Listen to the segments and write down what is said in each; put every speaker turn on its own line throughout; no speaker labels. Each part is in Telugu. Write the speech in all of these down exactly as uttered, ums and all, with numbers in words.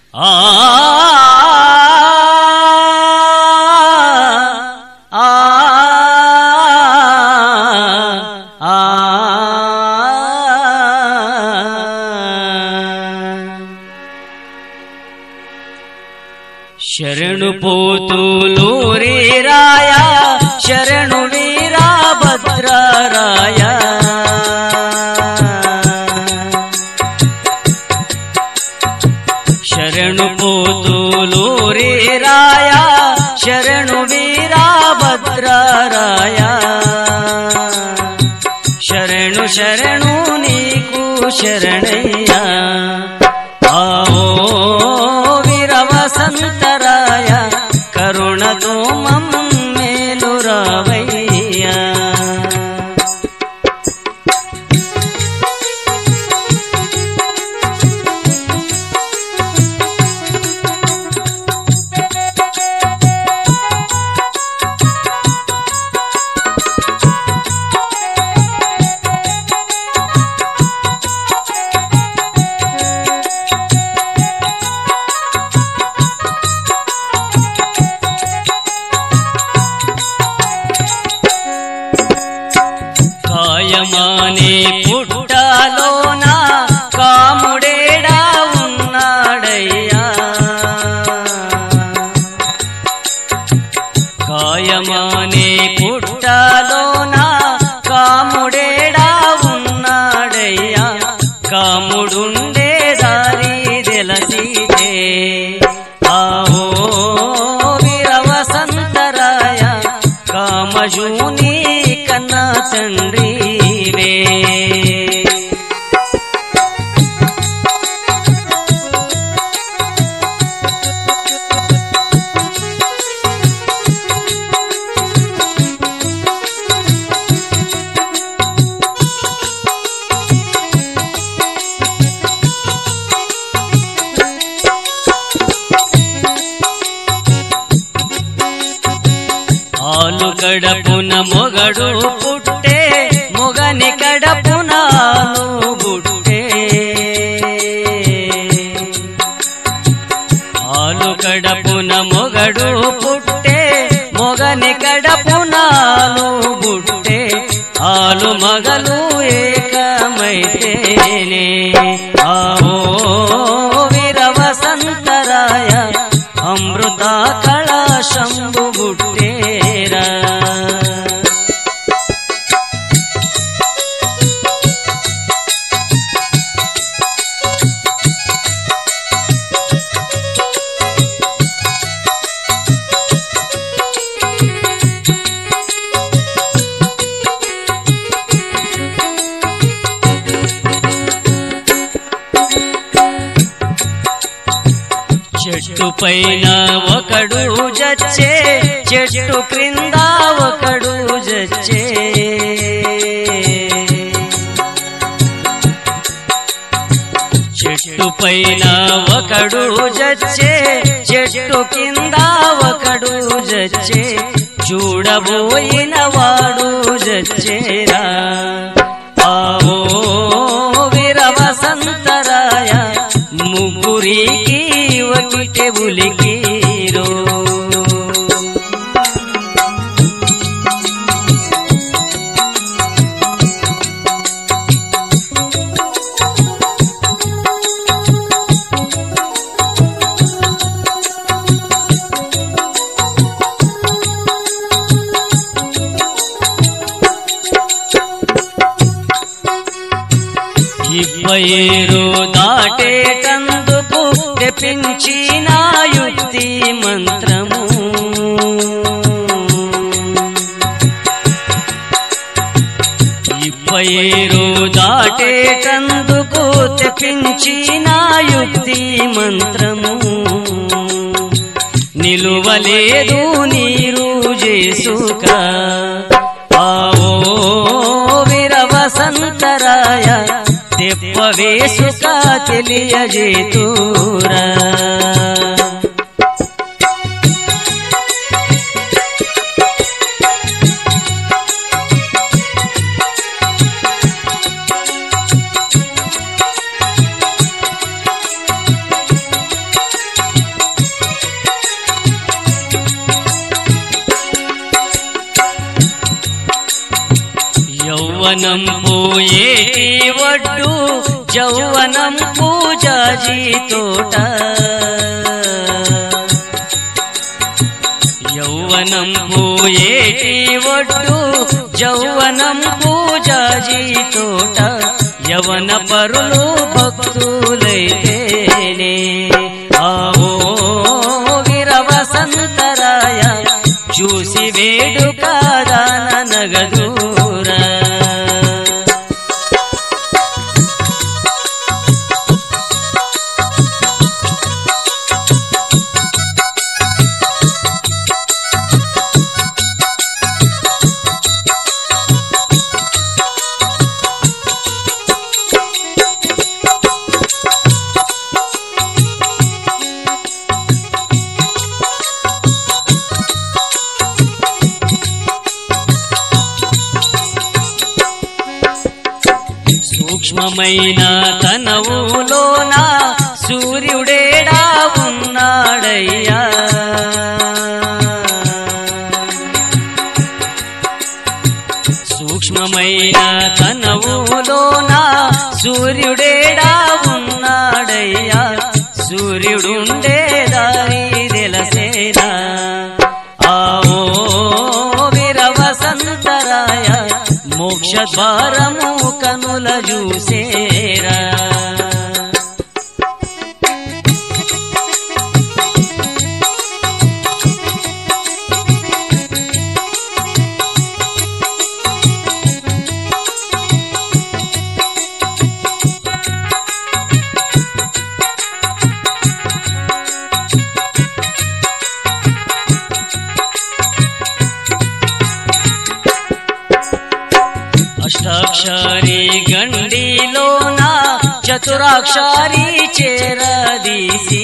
ఆ ఆ ఆ శరణు పోతులూరి రాయ శరణు వీరభద్రరాయ శరణు పోతులూరి రాయ శరణు వీరభద్రరాయ శరణు శరణు నీకు శరణయ్యా ఆవో వీరవసంతరాయ కరుణతో మమ్మేలు రావయ్యా కాయమానే పుట్టలోన కాముడేడా ఉన్నాడయ్యా కాయమానే పుట్టలోన కాముడేడా ఉన్నాడయ్యా కాముడుండే దారి తెలసితే ఆవో వీరవసంతరాయ కామజూని కన్నా తండ్రివే ఆలు కడపున మొగడు పుట్టే మొగని కడపున ఆలు పుట్టే ఆలు కడపున మొగడు పుట్టే మొగని కడపున ఆలు పుట్టే ఆలు మగలు ఏకమైతేనే ఆవో వీరవసంతరాయ అమృత కళాశంభు బుట్టేరా చెట్టు పైన ఒకడు జచ్చే చెట్టు క్రింద ఒకడు జచ్చే చెట్టు పైన ఒకడు జచ్చే చెట్టు కింద ఒకడు జచ్చే చూడబోయిన వాడు జచ్చేరా ఆవో వీరవసంతరాయ ముగ్గురికి ఒకటే ఉలికిరో ఇప్పయేరు దాటేటందుకు తెప్పించిన యుక్తి మంత్రము ఇప్పయేరు దాటేటందుకు తెప్పించిన యుక్తి మంత్రము నిలువలేదు నీరు చేసుక ఆవో వీరవసంతరాయ తెప్ప వేసుక తెలియజేతూరా పూయేటి ఒడ్డు యౌవనం పూజాజీ తోట యౌవనం పూయేటి ఒడ్డు యౌవనం పూజాజీ తోట యవన పరులు భక్తులైతేనే ఆవో వీరవసంతరాయ చూసి వేడుక దాన నగదూరా సూక్ష్మమైన తనవులోన సూర్యుడేడా ఉన్నాడయ్యా సూక్ష్మమైన తనవులోన సూర్యుడేడా ఉన్నాడయ్యా సూర్యుడుండే దారి తెలసేనా ఆవో వీరవసంతరాయ మోక్ష ద్వారము కనుల చూసేరా అష్టాక్షరి గండిలోన చతురాక్షరి చేరదీసి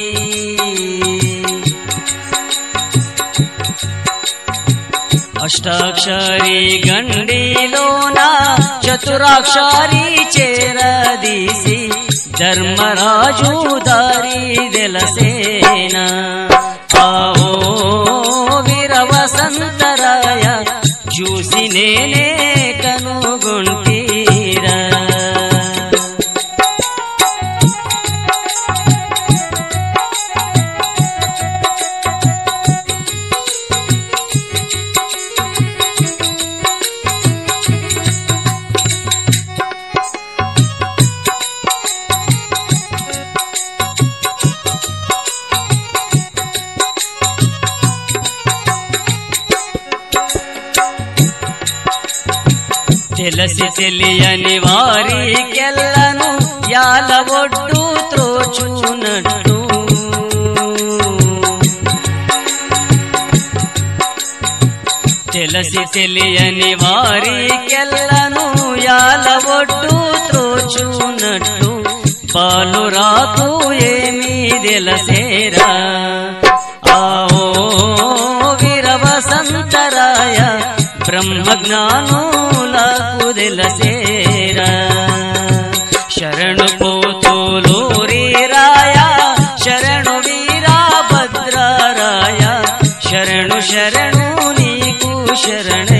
అష్టాక్షరి గండిలోన చతురాక్షరి చేరదీసి ధర్మరాజు దారి తెలసేనా ఆవో వీరవసంతరాయ చూసి నేనే కనుగొంటీరా తెలిసి తెలియని వారికెల్లను యాల ఒడ్డు త్రోచునట్టు తెలిసి తెలియని వారికెల్లను యాల ఒడ్డు త్రోచునట్టు పాలు రాకు ఏమీ తెలసేరా ఆవో వీరవసంతరాయ బ్రహ్మజ్ఞానులకు తెలసేరా శరణు పోతూలూరి రాయ శరణు వీరభద్రరాయ శరణు శరణు నీకు శరణ